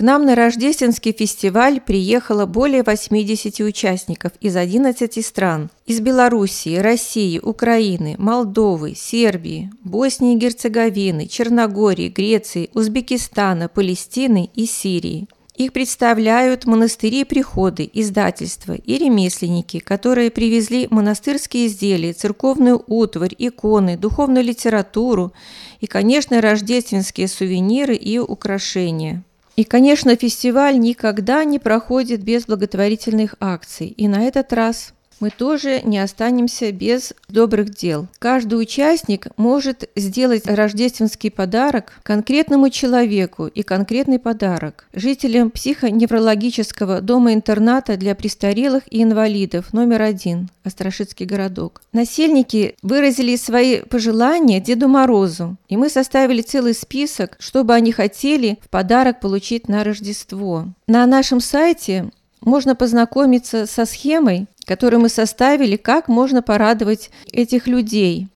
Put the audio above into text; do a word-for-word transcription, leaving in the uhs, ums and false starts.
К нам на рождественский фестиваль приехало более восьмидесяти участников из одиннадцати стран. Из Белоруссии, России, Украины, Молдовы, Сербии, Боснии и Герцеговины, Черногории, Греции, Узбекистана, Палестины и Сирии. Их представляют монастыри и приходы, издательства и ремесленники, которые привезли монастырские изделия, церковную утварь, иконы, духовную литературу и, конечно, рождественские сувениры и украшения. И, конечно, фестиваль никогда не проходит без благотворительных акций, и на этот раз мы тоже не останемся без добрых дел. Каждый участник может сделать рождественский подарок конкретному человеку и конкретный подарок жителям психоневрологического дома-интерната для престарелых и инвалидов номер один, Острашицкий городок. Насельники выразили свои пожелания Деду Морозу, и мы составили целый список, что бы они хотели в подарок получить на Рождество. На нашем сайте можно познакомиться со схемой, которую мы составили, как можно порадовать этих людей.